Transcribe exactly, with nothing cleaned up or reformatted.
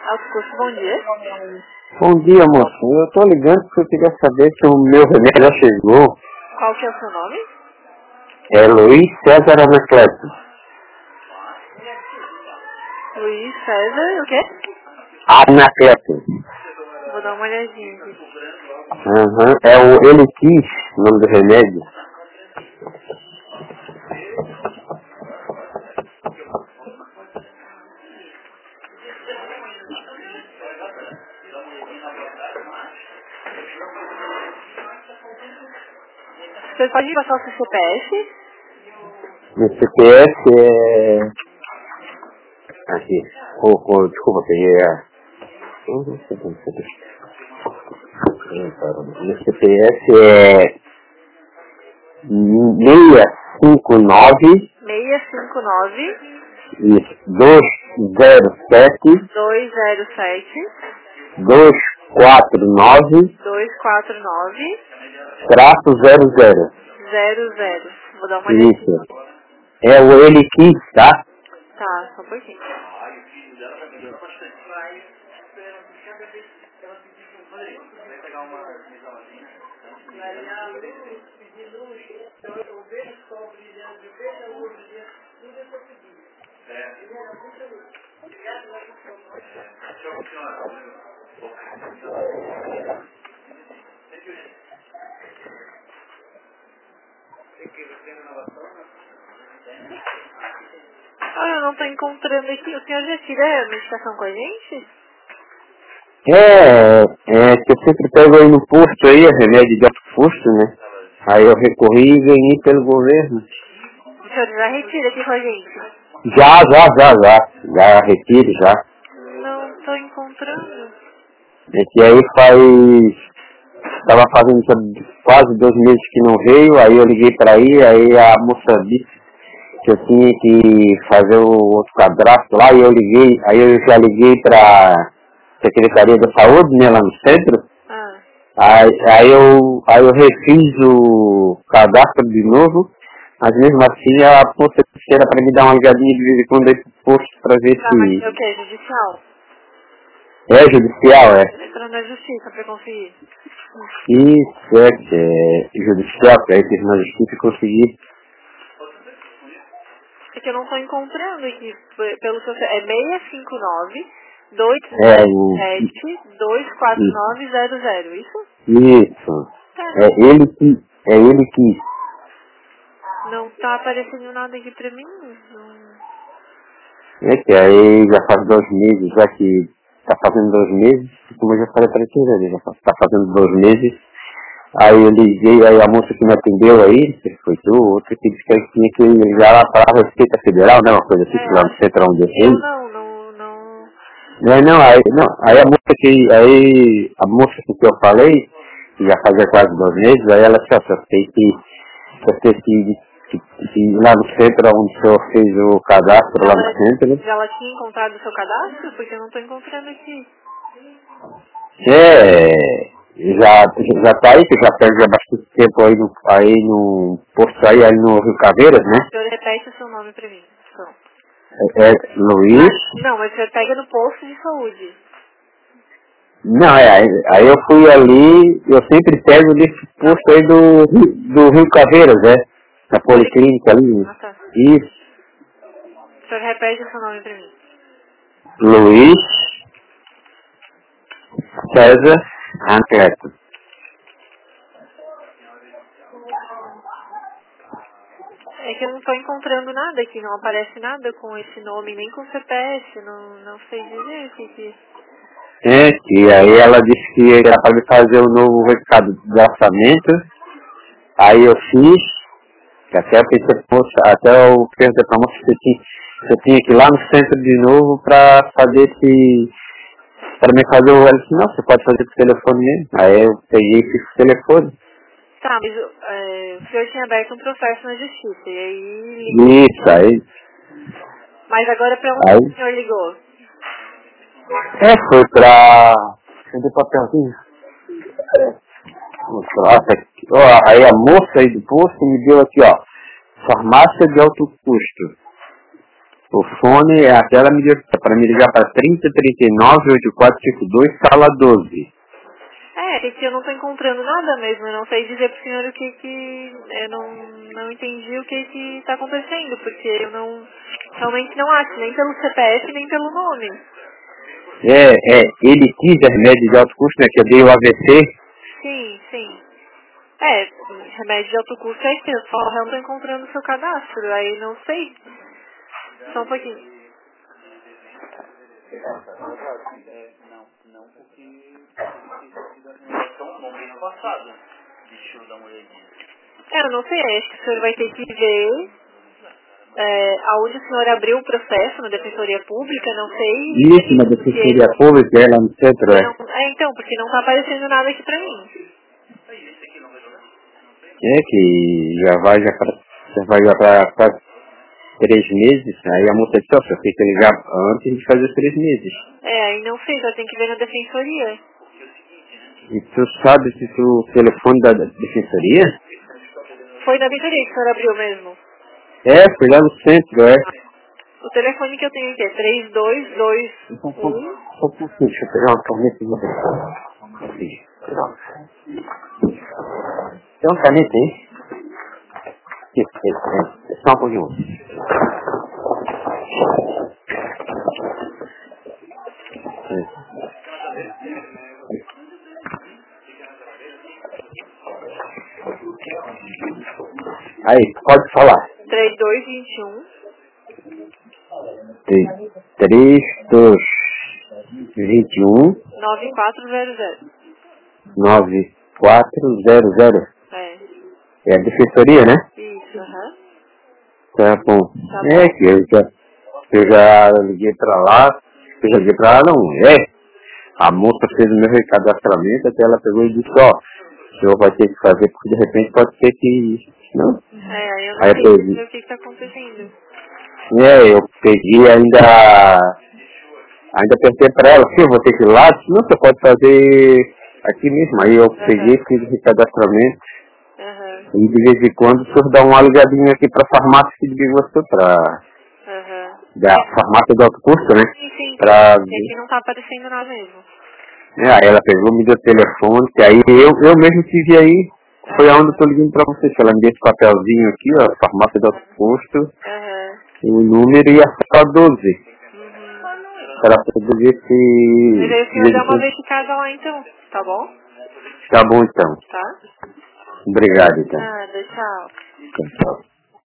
Alto Custo, bom dia. Bom dia, moço. Eu tô ligando porque eu queria saber se o meu remédio já chegou. Qual que é o seu nome? É Luiz César Anacleto. Luiz César, o quê? Anacleto. Vou dar uma olhadinha aqui. Uhum. É o Ele Quis, o nome do remédio. Você pode me passar o seu C P F? Meu C P F é... Aqui. Oh, oh, desculpa, peguei a... Uhum. Meu C P F é... seis cinco nove... seis cinco nove, Isso. dois zero sete... dois zero sete, dois quatro nove... dois quatro nove, Traço zero zero. zero zero. Vou dar uma olhadinha. Isso. É o Ele Quis, tá? Tá, só um pouquinho. Ah, eu não tô encontrando aqui. O senhor já tira a medicação com a gente? É, é que eu sempre pego aí no posto aí, remédio de alto custo, né? Aí eu recorri e ganhei pelo governo. O senhor já retira aqui com a gente? Já, já, já, já. Já retiro, já. Não tô encontrando. É que aí faz... Tava fazendo quase dois meses que não veio, aí eu liguei pra aí, aí a moça disse que eu tinha que fazer o outro cadastro lá, e eu liguei, aí eu já liguei pra Secretaria da Saúde, né, lá no centro. Ah, Aí, aí, eu, aí eu refiz o cadastro de novo, mas mesmo assim a moça era para me dar uma ligadinha de vez em quando aí pro posto para ver tá, mas é o se que? Judicial? é judicial, é. Entrou na justiça pra conferir. Isso, é, que é judicial, que aí teve na justiça e consegui. É que eu não tô encontrando aqui. p- Pelo seu... É seis cinco nove, dois É, zero o, sete, dois quatro nove zero zero, isso? isso, Tá. é ele que, é ele que, Não tá aparecendo nada aqui pra mim. Não... é que aí já faz dois meses, já que tá fazendo dois meses, como eu já falei para ti, né, já tá fazendo dois meses. Aí eu liguei, aí a moça que me atendeu aí, que foi tu, outra que disse que eu tinha que ligar lá para a Receita Federal, né, uma coisa assim, É, que lá no centro onde eu eu fui. não, não, não... Não, não, aí, não, aí a moça que, aí a moça com que eu falei, que já fazia quase dois meses, aí ela disse, ó, eu sei que, eu sei que, que, que lá no centro onde o senhor fez o cadastro lá Ela, no centro, ela tinha encontrado o seu cadastro? Porque eu não tô encontrando aqui. é, já, já tá aí, que já perde há bastante tempo aí no, aí no posto aí, aí no Rio Caveiras, né? O senhor repete o seu nome pra mim. Então. É, é Luiz. Não, mas o senhor pega no posto de saúde. Não, é, aí, aí eu fui ali, eu sempre pego nesse Na posto aí do, do Rio Caveiras, né? Na Policlínica ali. Ah, tá. Isso. O senhor repete o seu nome pra mim. Luiz César Anacleto. É que eu não tô encontrando nada aqui, não aparece nada com esse nome, nem com C P F, não, não sei dizer o que que... É, e aí ela disse que era para me fazer um novo recado de orçamento. Aí eu fiz, que até eu pensei, poxa, até eu perguntei pra moça se eu tinha, se eu tinha que ir lá no centro de novo para saber se para me fazer o... Ela disse, não, você pode fazer por telefone mesmo. Aí eu peguei e fiz por telefone. Tá, mas é, o senhor tinha aberto um processo na justiça, e aí... Isso, aí... Mas agora pra onde Aí... o senhor ligou? É, foi pra... Cadê o papelzinho? Nossa, aqui, ó, aí a moça aí do posto me deu aqui, ó. Farmácia de alto custo. O fone, até ela me deu para me ligar para trinta, trinta e nove, oitenta e quatro, cinquenta e dois, sala doze. É, porque eu não tô encontrando nada mesmo, eu não sei dizer pro senhor o que que... Eu não, não entendi o que que tá acontecendo, porque eu não... Realmente não acho, nem pelo C P F, nem pelo nome. É, é, ele quis remédio de alto custo, né, que eu dei o A V C. Sim, sim. É, remédio de alto custo é que eu só não tô encontrando o seu cadastro, aí não sei. Só um pouquinho. É, eu não sei, acho que o senhor vai ter que ver é, aonde o senhor abriu o processo na Defensoria Pública, não sei. Isso, na Defensoria Pública, é lá no centro, Porque é. não, é, então, porque não tá aparecendo nada aqui pra mim. É, que já vai já para já vai já para quase três meses, aí a multa disse, ó, você tem que ligar antes de fazer os três meses. É, aí não sei, só tem que ver na Defensoria. E tu sabe se tu, o telefone da da Defensoria? Foi na Defensoria que o senhor abriu mesmo? É, foi lá no centro, é. O telefone que eu tenho aqui é três dois dois Então, só um um. só um pouquinho, deixa eu pegar uma caneta e vou tem uma caneta aí? Isso, isso, é. Só um pouquinho. É. Aí, pode falar. três dois dois um. três, dois, vinte e um, nove quatro zero zero. nove quatro zero zero. É. É a defensoria, né? Isso, aham. Tá bom. Tá É bom. que eu já, eu já liguei pra lá, eu já liguei pra lá, não, é. A moça fez o meu recadastramento, até ela pegou e disse, ó, o senhor vai ter que fazer, porque de repente pode ser que... Não. É, aí eu não Aí eu sei peguei. o que que tá acontecendo. É, eu peguei ainda, ainda pensei pra ela, sim, eu vou ter que ir lá, disse, não, você pode fazer aqui mesmo. Aí eu peguei, Aham. fiz o recadastramento, Aham. e de vez em quando o senhor dá uma ligadinha aqui pra farmácia que de você, pra, Aham. da farmácia de alto custo, né? Sim, sim. Pra É ver. que não tá aparecendo nada mesmo. É, aí ela pegou, me deu o telefone, que aí eu, eu mesmo tive aí, foi Aham. aonde eu tô ligando pra vocês, que ela me deu esse papelzinho aqui, ó, farmácia de alto custo, Aham. o número e a sala doze. Uhum. Para poder ver Mas se... aí o senhor dá uma verificada lá então, tá bom? Tá bom então. Tá? Obrigado então. Nada, tchau. Tchau, tchau.